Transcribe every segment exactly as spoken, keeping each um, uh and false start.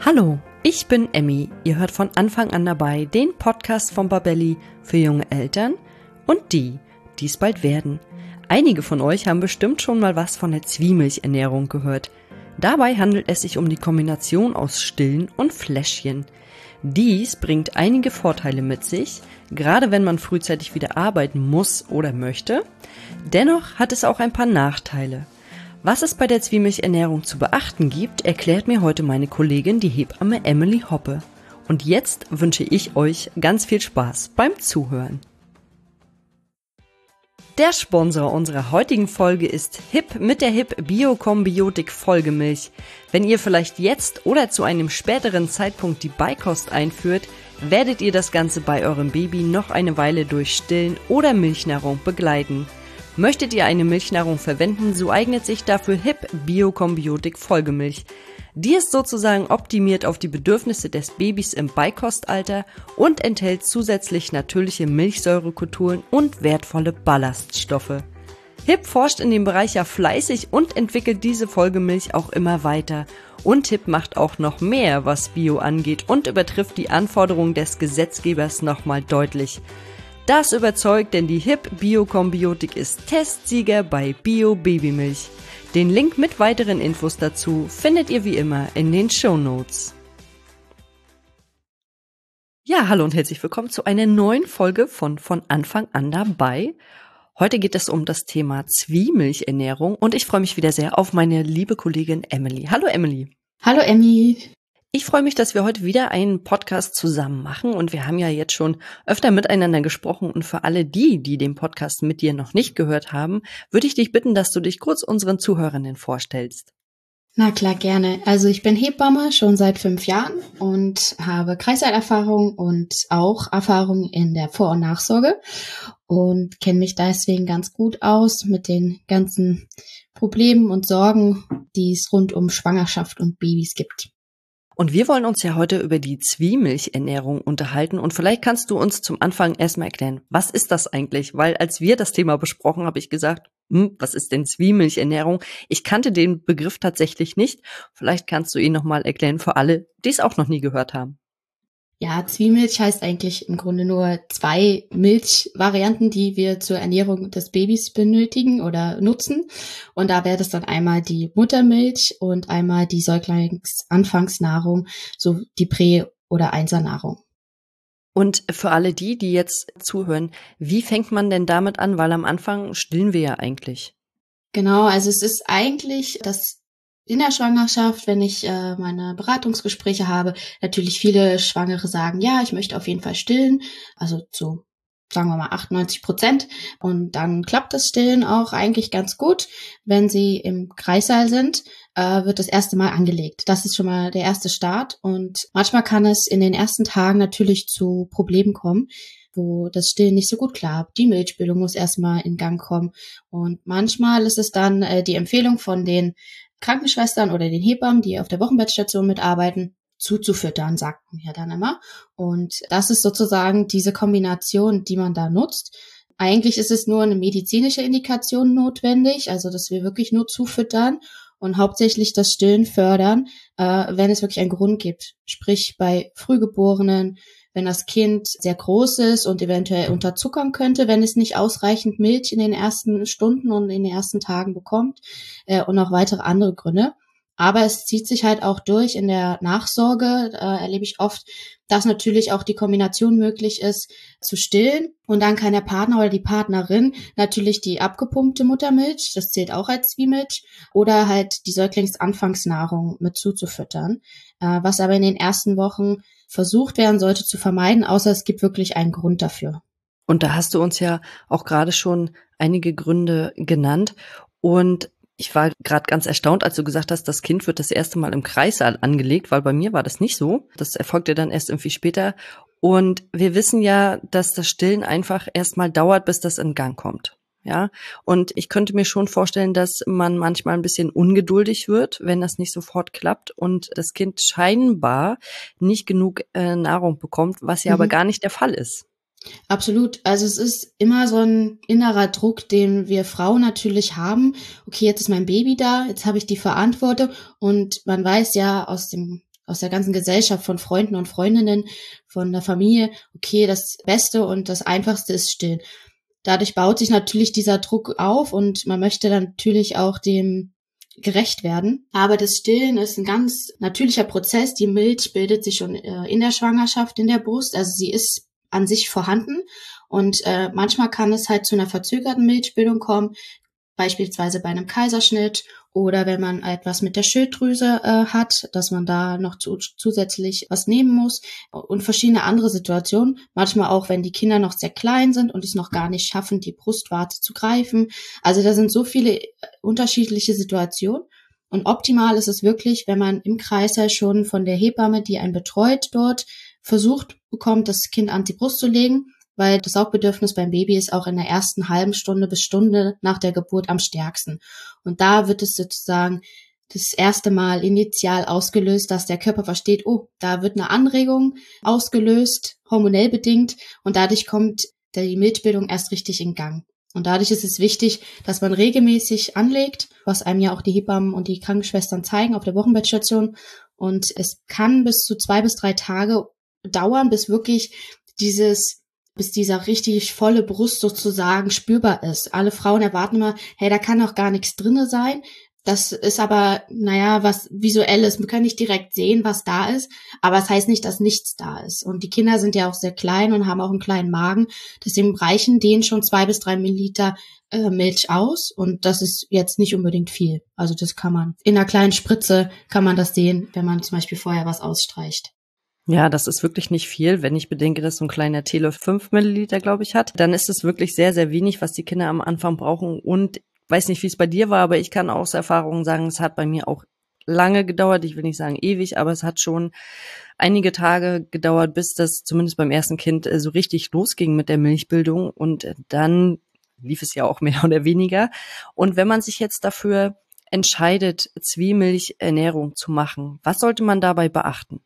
Hallo, ich bin Emmy. Ihr hört von Anfang an dabei den Podcast von Babelli für junge Eltern und die, die es bald werden. Einige von euch haben bestimmt schon mal was von der Zwiemilchernährung gehört. Dabei handelt es sich um die Kombination aus Stillen und Fläschchen. Dies bringt einige Vorteile mit sich, gerade wenn man frühzeitig wieder arbeiten muss oder möchte. Dennoch hat es auch ein paar Nachteile. Was es bei der Zwiemilchernährung zu beachten gibt, erklärt mir heute meine Kollegin, die Hebamme Emily Hoppe. Und jetzt wünsche ich euch ganz viel Spaß beim Zuhören. Der Sponsor unserer heutigen Folge ist Hip mit der Hip Biokombiotik Folgemilch. Wenn ihr vielleicht jetzt oder zu einem späteren Zeitpunkt die Beikost einführt, werdet ihr das Ganze bei eurem Baby noch eine Weile durch Stillen oder Milchnahrung begleiten. Möchtet ihr eine Milchnahrung verwenden, so eignet sich dafür Hip Biokombiotik Folgemilch. Die ist sozusagen optimiert auf die Bedürfnisse des Babys im Beikostalter und enthält zusätzlich natürliche Milchsäurekulturen und wertvolle Ballaststoffe. Hip forscht in dem Bereich ja fleißig und entwickelt diese Folgemilch auch immer weiter. Und Hip macht auch noch mehr, was Bio angeht, und übertrifft die Anforderungen des Gesetzgebers nochmal deutlich. Das überzeugt, denn die Hip Biokombiotik ist Testsieger bei Bio Babymilch. Den Link mit weiteren Infos dazu findet ihr wie immer in den Shownotes. Ja, hallo und herzlich willkommen zu einer neuen Folge von Von Anfang an dabei. Heute geht es um das Thema Zwiemilchernährung und ich freue mich wieder sehr auf meine liebe Kollegin Emily. Hallo Emily. Hallo Emmy. Ich freue mich, dass wir heute wieder einen Podcast zusammen machen und wir haben ja jetzt schon öfter miteinander gesprochen und für alle die, die den Podcast mit dir noch nicht gehört haben, würde ich dich bitten, dass du dich kurz unseren Zuhörenden vorstellst. Na klar, gerne. Also ich bin Hebamme schon seit fünf Jahren und habe Kreissaalerfahrung und auch Erfahrung in der Vor- und Nachsorge und kenne mich deswegen ganz gut aus mit den ganzen Problemen und Sorgen, die es rund um Schwangerschaft und Babys gibt. Und wir wollen uns ja heute über die Zwiemilchernährung unterhalten und vielleicht kannst du uns zum Anfang erstmal erklären, was ist das eigentlich? Weil als wir das Thema besprochen, habe ich gesagt, hm, was ist denn Zwiemilchernährung? Ich kannte den Begriff tatsächlich nicht. Vielleicht kannst du ihn nochmal erklären für alle, die es auch noch nie gehört haben. Ja, Zwiemilch heißt eigentlich im Grunde nur zwei Milchvarianten, die wir zur Ernährung des Babys benötigen oder nutzen. Und da wäre das dann einmal die Muttermilch und einmal die Säuglingsanfangsnahrung, so die Prä- oder Einsernahrung. Und für alle die, die jetzt zuhören, wie fängt man denn damit an? Weil am Anfang stillen wir ja eigentlich. Genau, also es ist eigentlich das in der Schwangerschaft, wenn ich äh, meine Beratungsgespräche habe, natürlich viele Schwangere sagen, ja, ich möchte auf jeden Fall stillen, also zu, sagen wir mal, achtundneunzig Prozent. Und dann klappt das Stillen auch eigentlich ganz gut. Wenn sie im Kreissaal sind, äh, wird das erste Mal angelegt. Das ist schon mal der erste Start. Und manchmal kann es in den ersten Tagen natürlich zu Problemen kommen, wo das Stillen nicht so gut klappt. Die Milchbildung muss erstmal in Gang kommen. Und manchmal ist es dann äh, die Empfehlung von den Krankenschwestern oder den Hebammen, die auf der Wochenbettstation mitarbeiten, zuzufüttern, sagt man ja dann immer. Und das ist sozusagen diese Kombination, die man da nutzt. Eigentlich ist es nur eine medizinische Indikation notwendig, also dass wir wirklich nur zufüttern und hauptsächlich das Stillen fördern, äh, wenn es wirklich einen Grund gibt. Sprich bei Frühgeborenen, wenn das Kind sehr groß ist und eventuell unterzuckern könnte, wenn es nicht ausreichend Milch in den ersten Stunden und in den ersten Tagen bekommt, äh, und auch weitere andere Gründe. Aber es zieht sich halt auch durch in der Nachsorge, äh, erlebe ich oft, dass natürlich auch die Kombination möglich ist, zu stillen und dann kann der Partner oder die Partnerin natürlich die abgepumpte Muttermilch, das zählt auch als Zwiemilch, oder halt die Säuglingsanfangsnahrung mit zuzufüttern, äh, was aber in den ersten Wochen versucht werden sollte zu vermeiden, außer es gibt wirklich einen Grund dafür. Und da hast du uns ja auch gerade schon einige Gründe genannt und ich war gerade ganz erstaunt, als du gesagt hast, das Kind wird das erste Mal im Kreissaal angelegt, weil bei mir war das nicht so. Das erfolgte dann erst irgendwie später. Und wir wissen ja, dass das Stillen einfach erstmal dauert, bis das in Gang kommt. Ja, und ich könnte mir schon vorstellen, dass man manchmal ein bisschen ungeduldig wird, wenn das nicht sofort klappt und das Kind scheinbar nicht genug äh, Nahrung bekommt, was ja mhm. aber gar nicht der Fall ist. Absolut. Also es ist immer so ein innerer Druck, den wir Frauen natürlich haben. Okay, jetzt ist mein Baby da, jetzt habe ich die Verantwortung und man weiß ja aus dem aus der ganzen Gesellschaft, von Freunden und Freundinnen, von der Familie, okay, das Beste und das Einfachste ist stillen. Dadurch baut sich natürlich dieser Druck auf und man möchte dann natürlich auch dem gerecht werden. Aber das Stillen ist ein ganz natürlicher Prozess. Die Milch bildet sich schon äh, in der Schwangerschaft in der Brust, also sie ist an sich vorhanden und äh, manchmal kann es halt zu einer verzögerten Milchbildung kommen, beispielsweise bei einem Kaiserschnitt oder wenn man etwas mit der Schilddrüse äh, hat, dass man da noch zu, zusätzlich was nehmen muss und verschiedene andere Situationen. Manchmal auch, wenn die Kinder noch sehr klein sind und es noch gar nicht schaffen, die Brustwarze zu greifen. Also da sind so viele unterschiedliche Situationen und optimal ist es wirklich, wenn man im Kreißsaal schon von der Hebamme, die einen betreut dort, versucht bekommt, das Kind an die Brust zu legen, weil das Saugbedürfnis beim Baby ist auch in der ersten halben Stunde bis Stunde nach der Geburt am stärksten. Und da wird es sozusagen das erste Mal initial ausgelöst, dass der Körper versteht, oh, da wird eine Anregung ausgelöst, hormonell bedingt, und dadurch kommt die Milchbildung erst richtig in Gang. Und dadurch ist es wichtig, dass man regelmäßig anlegt, was einem ja auch die Hebammen und die Krankenschwestern zeigen auf der Wochenbettstation. Und es kann bis zu zwei bis drei Tage dauern, bis wirklich dieses bis dieser richtig volle Brust sozusagen spürbar ist. Alle Frauen erwarten immer, hey, da kann doch gar nichts drinne sein. Das ist aber, naja, was Visuelles. Man kann nicht direkt sehen, was da ist, aber es heißt nicht, dass nichts da ist. Und die Kinder sind ja auch sehr klein und haben auch einen kleinen Magen. Deswegen reichen denen schon zwei bis drei Milliliter äh, Milch aus. Und das ist jetzt nicht unbedingt viel. Also das kann man, in einer kleinen Spritze kann man das sehen, wenn man zum Beispiel vorher was ausstreicht. Ja, das ist wirklich nicht viel. Wenn ich bedenke, dass so ein kleiner Teelöffel fünf Milliliter, glaube ich, hat, dann ist es wirklich sehr, sehr wenig, was die Kinder am Anfang brauchen. Und weiß nicht, wie es bei dir war, aber ich kann aus Erfahrung sagen, es hat bei mir auch lange gedauert. Ich will nicht sagen ewig, aber es hat schon einige Tage gedauert, bis das zumindest beim ersten Kind so richtig losging mit der Milchbildung. Und dann lief es ja auch mehr oder weniger. Und wenn man sich jetzt dafür entscheidet, Zwiemilchernährung zu machen, was sollte man dabei beachten?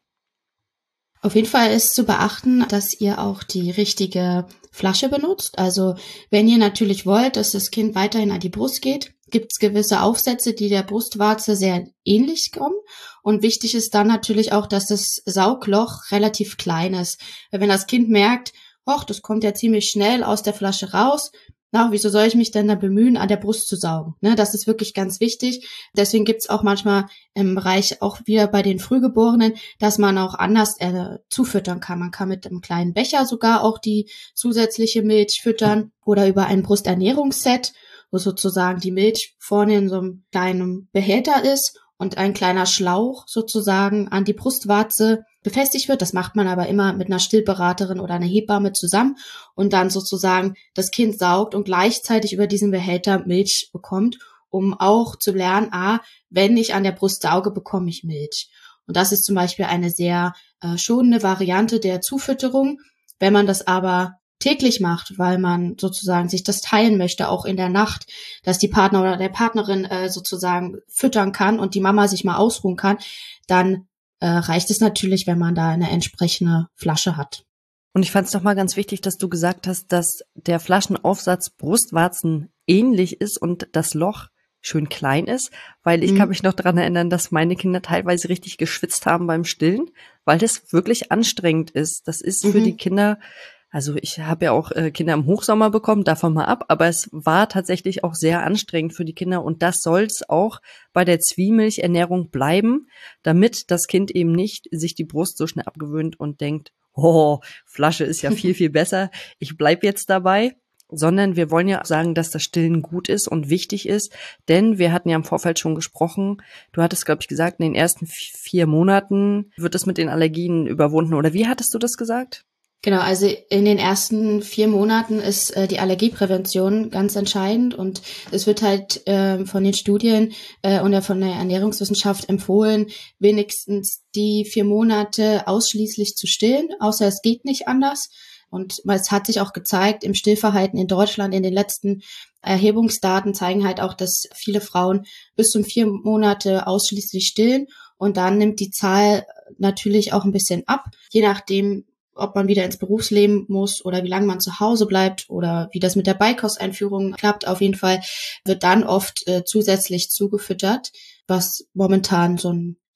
Auf jeden Fall ist zu beachten, dass ihr auch die richtige Flasche benutzt. Also wenn ihr natürlich wollt, dass das Kind weiterhin an die Brust geht, gibt es gewisse Aufsätze, die der Brustwarze sehr ähnlich kommen. Und wichtig ist dann natürlich auch, dass das Saugloch relativ klein ist. Weil wenn das Kind merkt, ach, das kommt ja ziemlich schnell aus der Flasche raus, na, wieso soll ich mich denn da bemühen, an der Brust zu saugen? Ne, das ist wirklich ganz wichtig. Deswegen gibt's auch manchmal im Bereich auch wieder bei den Frühgeborenen, dass man auch anders äh, zufüttern kann. Man kann mit einem kleinen Becher sogar auch die zusätzliche Milch füttern oder über ein Brusternährungsset, wo sozusagen die Milch vorne in so einem kleinen Behälter ist und ein kleiner Schlauch sozusagen an die Brustwarze befestigt wird. Das macht man aber immer mit einer Stillberaterin oder einer Hebamme zusammen und dann sozusagen das Kind saugt und gleichzeitig über diesen Behälter Milch bekommt, um auch zu lernen, ah, wenn ich an der Brust sauge, bekomme ich Milch. Und das ist zum Beispiel eine sehr äh, schonende Variante der Zufütterung. Wenn man das aber täglich macht, weil man sozusagen sich das teilen möchte, auch in der Nacht, dass die Partner oder der Partnerin äh, sozusagen füttern kann und die Mama sich mal ausruhen kann, dann äh, reicht es natürlich, wenn man da eine entsprechende Flasche hat. Und ich fand es doch mal ganz wichtig, dass du gesagt hast, dass der Flaschenaufsatz Brustwarzen ähnlich ist und das Loch schön klein ist, weil ich mhm. kann mich noch daran erinnern, dass meine Kinder teilweise richtig geschwitzt haben beim Stillen, weil das wirklich anstrengend ist. Das ist für mhm. die Kinder, also ich habe ja auch äh, Kinder im Hochsommer bekommen, davon mal ab, aber es war tatsächlich auch sehr anstrengend für die Kinder und das soll es auch bei der Zwiemilchernährung bleiben, damit das Kind eben nicht sich die Brust so schnell abgewöhnt und denkt, oh, Flasche ist ja viel, viel besser, ich bleib jetzt dabei, sondern wir wollen ja sagen, dass das Stillen gut ist und wichtig ist, denn wir hatten ja im Vorfeld schon gesprochen, du hattest, glaube ich, gesagt, in den ersten vier Monaten wird es mit den Allergien überwunden, oder wie hattest du das gesagt? Genau, also in den ersten vier Monaten ist äh, die Allergieprävention ganz entscheidend und es wird halt äh, von den Studien äh, und von der Ernährungswissenschaft empfohlen, wenigstens die vier Monate ausschließlich zu stillen, außer es geht nicht anders. Und es hat sich auch gezeigt, im Stillverhalten in Deutschland in den letzten Erhebungsdaten zeigen halt auch, dass viele Frauen bis zum vier Monate ausschließlich stillen und dann nimmt die Zahl natürlich auch ein bisschen ab, je nachdem, ob man wieder ins Berufsleben muss oder wie lange man zu Hause bleibt oder wie das mit der Beikosteinführung klappt. Auf jeden Fall wird dann oft äh, zusätzlich zugefüttert, was momentan so ein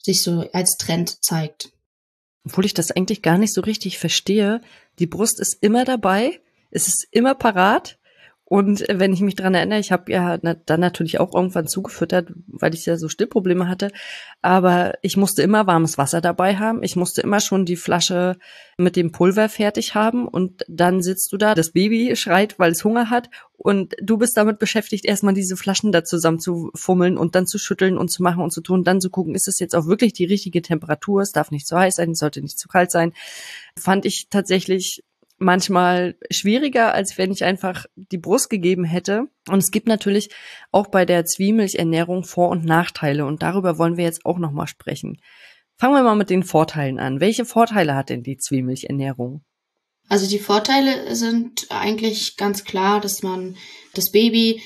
sich so als Trend zeigt. Obwohl ich das eigentlich gar nicht so richtig verstehe. Die Brust ist immer dabei, es ist immer parat. Und wenn ich mich dran erinnere, ich habe ja dann natürlich auch irgendwann zugefüttert, weil ich ja so Stillprobleme hatte. Aber ich musste immer warmes Wasser dabei haben. Ich musste immer schon die Flasche mit dem Pulver fertig haben. Und dann sitzt du da, das Baby schreit, weil es Hunger hat. Und du bist damit beschäftigt, erstmal diese Flaschen da zusammen zu fummeln und dann zu schütteln und zu machen und zu tun. Dann zu gucken, ist es jetzt auch wirklich die richtige Temperatur? Es darf nicht zu heiß sein, es sollte nicht zu kalt sein. Fand ich tatsächlich manchmal schwieriger, als wenn ich einfach die Brust gegeben hätte. Und es gibt natürlich auch bei der Zwiemilchernährung Vor- und Nachteile. Und darüber wollen wir jetzt auch nochmal sprechen. Fangen wir mal mit den Vorteilen an. Welche Vorteile hat denn die Zwiemilchernährung? Also die Vorteile sind eigentlich ganz klar, dass man das Baby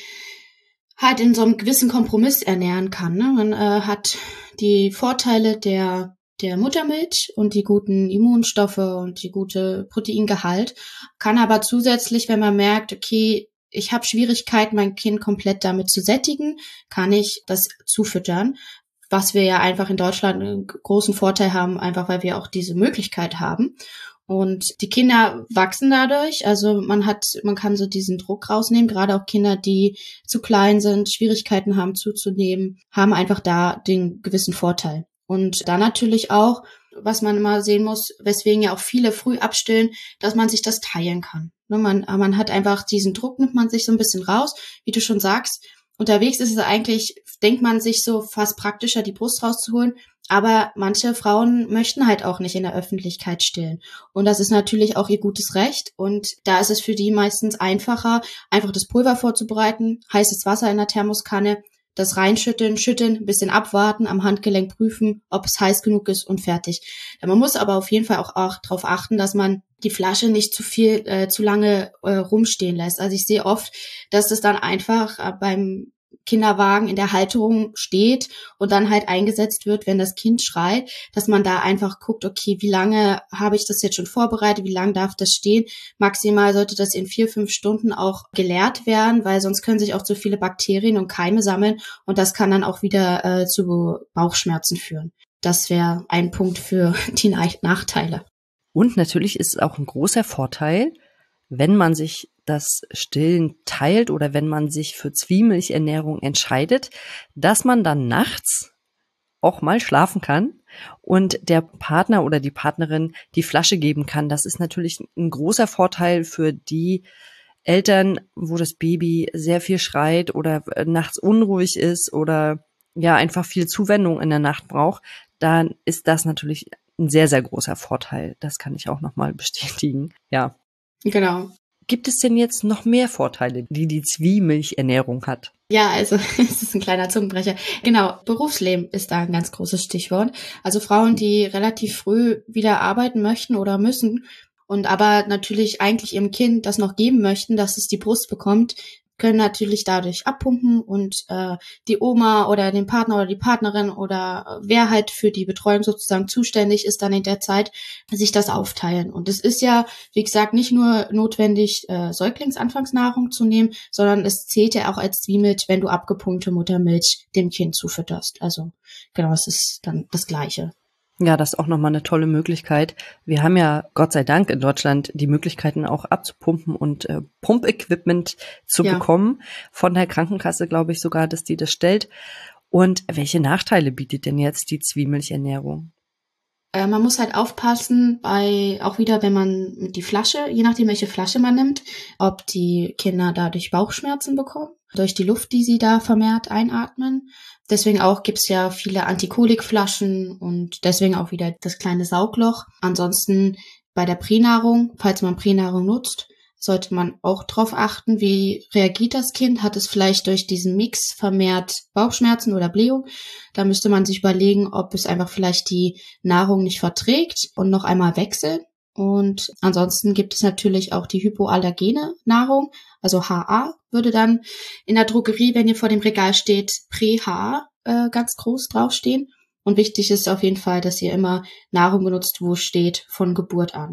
halt in so einem gewissen Kompromiss ernähren kann. Ne? Man äh, hat die Vorteile der der Muttermilch und die guten Immunstoffe und die gute Proteingehalt, kann aber zusätzlich, wenn man merkt, okay, ich habe Schwierigkeiten, mein Kind komplett damit zu sättigen, kann ich das zufüttern, was wir ja einfach in Deutschland einen großen Vorteil haben, einfach weil wir auch diese Möglichkeit haben. Und die Kinder wachsen dadurch, also man hat, man kann so diesen Druck rausnehmen, gerade auch Kinder, die zu klein sind, Schwierigkeiten haben zuzunehmen, haben einfach da den gewissen Vorteil. Und dann natürlich auch, was man immer sehen muss, weswegen ja auch viele früh abstillen, dass man sich das teilen kann. Man, man hat einfach diesen Druck, nimmt man sich so ein bisschen raus, wie du schon sagst. Unterwegs ist es eigentlich, denkt man sich so fast praktischer, die Brust rauszuholen. Aber manche Frauen möchten halt auch nicht in der Öffentlichkeit stillen. Und das ist natürlich auch ihr gutes Recht. Und da ist es für die meistens einfacher, einfach das Pulver vorzubereiten, heißes Wasser in der Thermoskanne, das reinschütteln, schütteln, ein bisschen abwarten, am Handgelenk prüfen, ob es heiß genug ist und fertig. Ja, man muss aber auf jeden Fall auch, auch darauf achten, dass man die Flasche nicht zu viel, äh, zu lange äh, rumstehen lässt. Also ich sehe oft, dass es dann einfach äh, beim Kinderwagen in der Halterung steht und dann halt eingesetzt wird, wenn das Kind schreit, dass man da einfach guckt, okay, wie lange habe ich das jetzt schon vorbereitet, wie lange darf das stehen? Maximal sollte das in vier, fünf Stunden auch geleert werden, weil sonst können sich auch zu viele Bakterien und Keime sammeln und das kann dann auch wieder äh, zu Bauchschmerzen führen. Das wäre ein Punkt für die Nachteile. Und natürlich ist es auch ein großer Vorteil, wenn man sich das Stillen teilt oder wenn man sich für Zwiemilchernährung entscheidet, dass man dann nachts auch mal schlafen kann und der Partner oder die Partnerin die Flasche geben kann. Das ist natürlich ein großer Vorteil für die Eltern, wo das Baby sehr viel schreit oder nachts unruhig ist oder ja einfach viel Zuwendung in der Nacht braucht. Dann ist das natürlich ein sehr, sehr großer Vorteil. Das kann ich auch nochmal bestätigen. Ja. Genau. Gibt es denn jetzt noch mehr Vorteile, die die Zwiemilchernährung hat? Ja, also es ist ein kleiner Zungenbrecher. Genau, Berufsleben ist da ein ganz großes Stichwort. Also Frauen, die relativ früh wieder arbeiten möchten oder müssen und aber natürlich eigentlich ihrem Kind das noch geben möchten, dass es die Brust bekommt, können natürlich dadurch abpumpen und äh, die Oma oder den Partner oder die Partnerin oder äh, wer halt für die Betreuung sozusagen zuständig ist, dann in der Zeit sich das aufteilen. Und es ist ja, wie gesagt, nicht nur notwendig, äh, Säuglingsanfangsnahrung zu nehmen, sondern es zählt ja auch als Zwiemilch, wenn du abgepumpte Muttermilch dem Kind zufütterst. Also genau, es ist dann das Gleiche. Ja, das ist auch nochmal eine tolle Möglichkeit. Wir haben ja Gott sei Dank in Deutschland die Möglichkeiten auch abzupumpen und äh, Pumpequipment zu ja. bekommen. Von der Krankenkasse glaube ich sogar, dass die das stellt. Und welche Nachteile bietet denn jetzt die Zwiemilchernährung? Äh, man muss halt aufpassen bei, auch wieder, wenn man die Flasche, je nachdem welche Flasche man nimmt, ob die Kinder dadurch Bauchschmerzen bekommen, durch die Luft, die sie da vermehrt einatmen. Deswegen auch gibt's ja viele Antikolikflaschen und deswegen auch wieder das kleine Saugloch. Ansonsten bei der Pränahrung, falls man Pränahrung nutzt, sollte man auch drauf achten, wie reagiert das Kind. Hat es vielleicht durch diesen Mix vermehrt Bauchschmerzen oder Blähung? Da müsste man sich überlegen, ob es einfach vielleicht die Nahrung nicht verträgt und noch einmal wechseln. Und ansonsten gibt es natürlich auch die hypoallergene Nahrung, also H A würde dann in der Drogerie, wenn ihr vor dem Regal steht, Prä-H äh, ganz groß draufstehen. Und wichtig ist auf jeden Fall, dass ihr immer Nahrung benutzt, wo steht von Geburt an.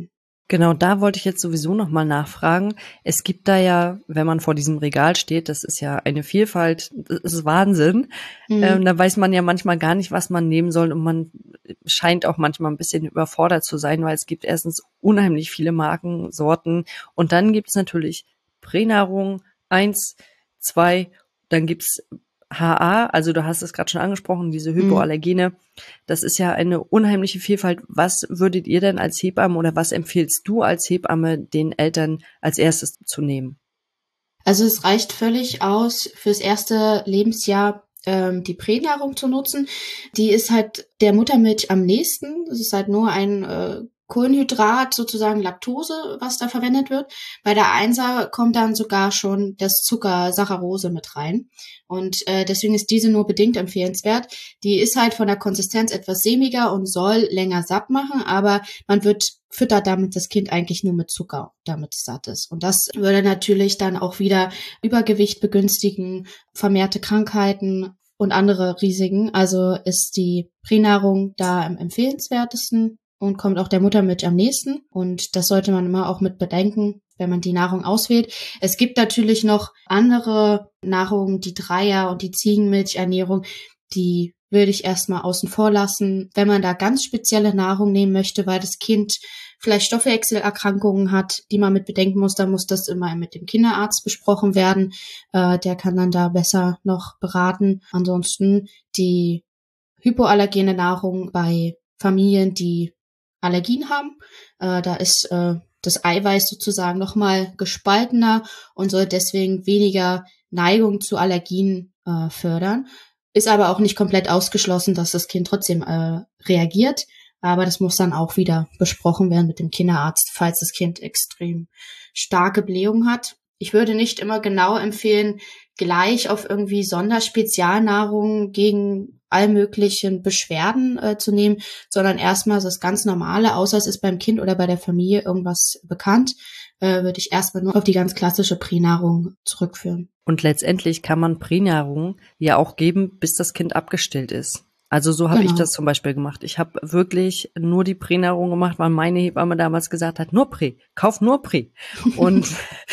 Genau, da wollte ich jetzt sowieso nochmal nachfragen. Es gibt da ja, wenn man vor diesem Regal steht, das ist ja eine Vielfalt, das ist Wahnsinn. Ähm, Mhm. da weiß man ja manchmal gar nicht, was man nehmen soll und man scheint auch manchmal ein bisschen überfordert zu sein, weil es gibt erstens unheimlich viele Marken, Sorten und dann gibt's natürlich Pränahrung, eins, zwei, dann gibt's H A, also du hast es gerade schon angesprochen, diese Mhm. Hypoallergene. Das ist ja eine unheimliche Vielfalt. Was würdet ihr denn als Hebamme oder was empfiehlst du als Hebamme den Eltern als erstes zu nehmen? Also es reicht völlig aus, fürs erste Lebensjahr ähm, die Pränahrung zu nutzen. Die ist halt der Muttermilch am nächsten. Es ist halt nur ein äh, Kohlenhydrat, sozusagen Laktose, was da verwendet wird. Bei der Einser kommt dann sogar schon das Zucker Saccharose mit rein. Und äh, deswegen ist diese nur bedingt empfehlenswert. Die ist halt von der Konsistenz etwas sämiger und soll länger satt machen, aber man wird füttert damit das Kind eigentlich nur mit Zucker, damit es satt ist. Und das würde natürlich dann auch wieder Übergewicht begünstigen, vermehrte Krankheiten und andere Risiken. Also ist die Pränahrung da am empfehlenswertesten und kommt auch der Muttermilch am nächsten. Und das sollte man immer auch mit bedenken, wenn man die Nahrung auswählt. Es gibt natürlich noch andere Nahrungen, die Dreier- und die Ziegenmilchernährung, die würde ich erstmal außen vor lassen. Wenn man da ganz spezielle Nahrung nehmen möchte, weil das Kind vielleicht Stoffwechselerkrankungen hat, die man mit bedenken muss, dann muss das immer mit dem Kinderarzt besprochen werden. Äh, der kann dann da besser noch beraten. Ansonsten die hypoallergene Nahrung bei Familien, die Allergien haben. Äh, da ist äh, das Eiweiß sozusagen nochmal gespaltener und soll deswegen weniger Neigung zu Allergien äh, fördern. Ist aber auch nicht komplett ausgeschlossen, dass das Kind trotzdem äh, reagiert. Aber das muss dann auch wieder besprochen werden mit dem Kinderarzt, falls das Kind extrem starke Blähung hat. Ich würde nicht immer genau empfehlen, gleich auf irgendwie Sonderspezialnahrung gegen all möglichen Beschwerden äh, zu nehmen, sondern erstmal das ganz Normale, außer es ist beim Kind oder bei der Familie irgendwas bekannt, äh, würde ich erstmal nur auf die ganz klassische Pränahrung zurückführen. Und letztendlich kann man Pränahrung ja auch geben, bis das Kind abgestillt ist. Also so habe ich Genau. das zum Beispiel gemacht. Ich habe wirklich nur die Pränahrung gemacht, weil meine Hebamme damals gesagt hat, nur Prä, kauf nur Prä. Und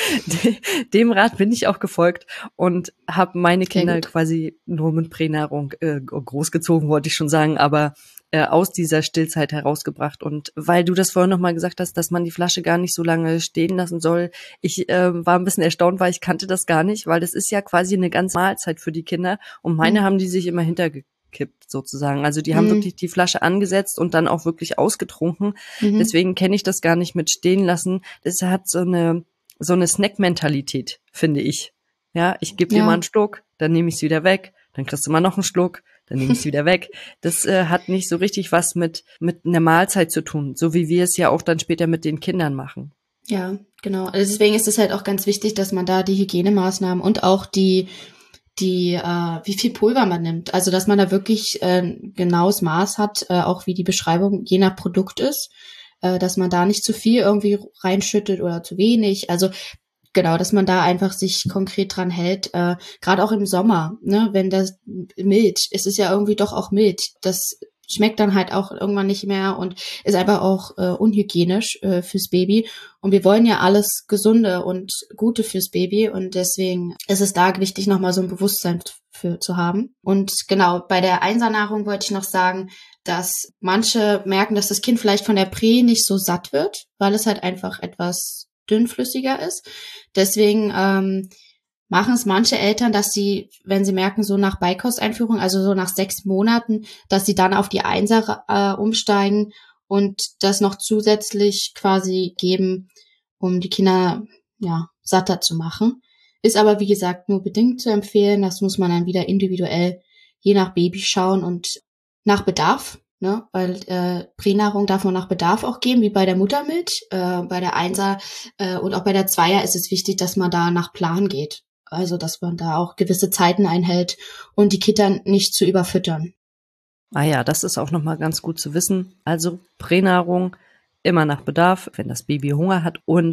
dem Rat bin ich auch gefolgt und habe meine Sehr Kinder gut. quasi nur mit Pränahrung äh, großgezogen, wollte ich schon sagen, aber äh, aus dieser Stillzeit herausgebracht. Und weil du das vorhin nochmal gesagt hast, dass man die Flasche gar nicht so lange stehen lassen soll, ich äh, war ein bisschen erstaunt, weil ich kannte das gar nicht, weil das ist ja quasi eine ganze Mahlzeit für die Kinder und meine Mhm. haben die sich immer hintergekippt sozusagen. Also die haben Mhm. wirklich die Flasche angesetzt und dann auch wirklich ausgetrunken. Mhm. Deswegen kenne ich das gar nicht mit stehen lassen. Das hat so eine so eine Snack-Mentalität, finde ich. Ja, ich gebe dir mal Ja. einen Schluck, dann nehme ich es wieder weg, dann kriegst du mal noch einen Schluck, dann nehme ich es wieder weg. Das äh, hat nicht so richtig was mit mit einer Mahlzeit zu tun, so wie wir es ja auch dann später mit den Kindern machen. Ja, genau. Also deswegen ist es halt auch ganz wichtig, dass man da die Hygienemaßnahmen und auch die, die, äh, wie viel Pulver man nimmt. Also dass man da wirklich äh, ein genaues Maß hat, äh, auch wie die Beschreibung je nach Produkt ist, äh, dass man da nicht zu viel irgendwie reinschüttet oder zu wenig. Also genau, dass man da einfach sich konkret dran hält, äh, gerade auch im Sommer, ne, wenn das Milch, es ist ja irgendwie doch auch Milch, das schmeckt dann halt auch irgendwann nicht mehr und ist einfach auch äh, unhygienisch äh, fürs Baby. Und wir wollen ja alles Gesunde und Gute fürs Baby und deswegen ist es da wichtig, nochmal so ein Bewusstsein für zu haben. Und genau, bei der Einsernahrung wollte ich noch sagen, dass manche merken, dass das Kind vielleicht von der Prä nicht so satt wird, weil es halt einfach etwas dünnflüssiger ist. Deswegen ähm, machen es manche Eltern, dass sie, wenn sie merken, so nach Beikosteinführung, also so nach sechs Monaten, dass sie dann auf die Einser äh, umsteigen und das noch zusätzlich quasi geben, um die Kinder ja satter zu machen. Ist aber, wie gesagt, nur bedingt zu empfehlen. Das muss man dann wieder individuell je nach Baby schauen und nach Bedarf. Ne, weil äh, Pränahrung darf man nach Bedarf auch geben, wie bei der Muttermilch. Äh, bei der Einser äh, und auch bei der Zweier ist es wichtig, dass man da nach Plan geht. Also, dass man da auch gewisse Zeiten einhält und die Kinder nicht zu überfüttern. Ah ja, das ist auch nochmal ganz gut zu wissen. Also Pränahrung immer nach Bedarf, wenn das Baby Hunger hat und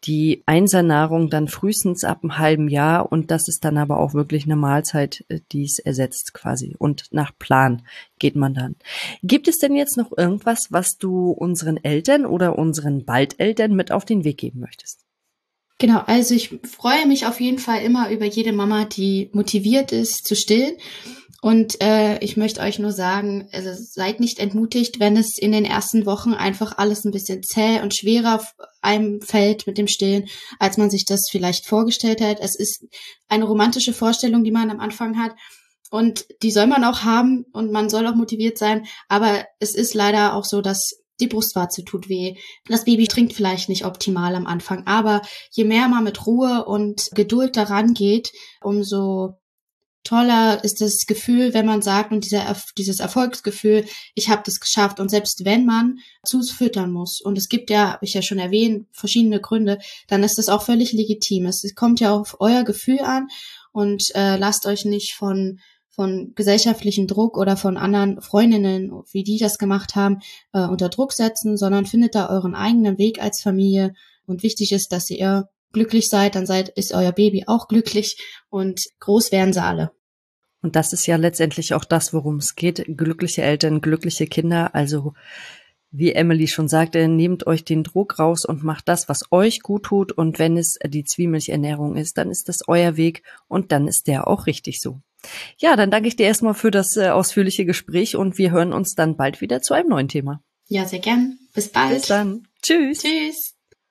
die Einsernahrung dann frühestens ab einem halben Jahr und das ist dann aber auch wirklich eine Mahlzeit, die es ersetzt quasi. Und nach Plan geht man dann. Gibt es denn jetzt noch irgendwas, was du unseren Eltern oder unseren Baldeltern mit auf den Weg geben möchtest? Genau, also ich freue mich auf jeden Fall immer über jede Mama, die motiviert ist zu stillen. Und äh, ich möchte euch nur sagen, also seid nicht entmutigt, wenn es in den ersten Wochen einfach alles ein bisschen zäh und schwerer einem fällt mit dem Stillen, als man sich das vielleicht vorgestellt hat. Es ist eine romantische Vorstellung, die man am Anfang hat. Und die soll man auch haben und man soll auch motiviert sein. Aber es ist leider auch so, dass die Brustwarze tut weh. Das Baby trinkt vielleicht nicht optimal am Anfang. Aber je mehr man mit Ruhe und Geduld daran geht, umso toller ist das Gefühl, wenn man sagt, und dieser, dieses Erfolgsgefühl, ich habe das geschafft. Und selbst wenn man zufüttern muss, und es gibt ja, habe ich ja schon erwähnt, verschiedene Gründe, dann ist das auch völlig legitim. Es kommt ja auf euer Gefühl an und äh, lasst euch nicht von von gesellschaftlichen Druck oder von anderen Freundinnen, wie die das gemacht haben, äh, unter Druck setzen, sondern findet da euren eigenen Weg als Familie. Und wichtig ist, dass ihr glücklich seid, dann seid, ist euer Baby auch glücklich und groß werden sie alle. Und das ist ja letztendlich auch das, worum es geht. Glückliche Eltern, glückliche Kinder. Also wie Emily schon sagte, nehmt euch den Druck raus und macht das, was euch gut tut. Und wenn es die Zwiemilchernährung ist, dann ist das euer Weg und dann ist der auch richtig so. Ja, dann danke ich dir erstmal für das äh, ausführliche Gespräch und wir hören uns dann bald wieder zu einem neuen Thema. Ja, sehr gern. Bis bald. Bis dann. Tschüss. Tschüss.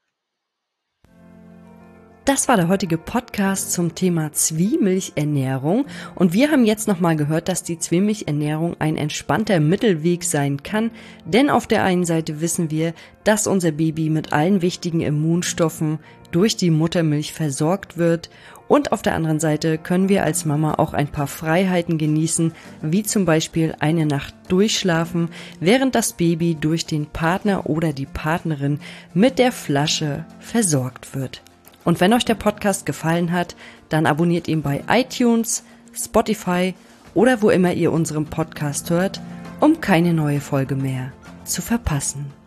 Das war der heutige Podcast zum Thema Zwiemilchernährung und wir haben jetzt nochmal gehört, dass die Zwiemilchernährung ein entspannter Mittelweg sein kann, denn auf der einen Seite wissen wir, dass unser Baby mit allen wichtigen Immunstoffen durch die Muttermilch versorgt wird und auf der anderen Seite können wir als Mama auch ein paar Freiheiten genießen, wie zum Beispiel eine Nacht durchschlafen, während das Baby durch den Partner oder die Partnerin mit der Flasche versorgt wird. Und wenn euch der Podcast gefallen hat, dann abonniert ihn bei iTunes, Spotify oder wo immer ihr unseren Podcast hört, um keine neue Folge mehr zu verpassen.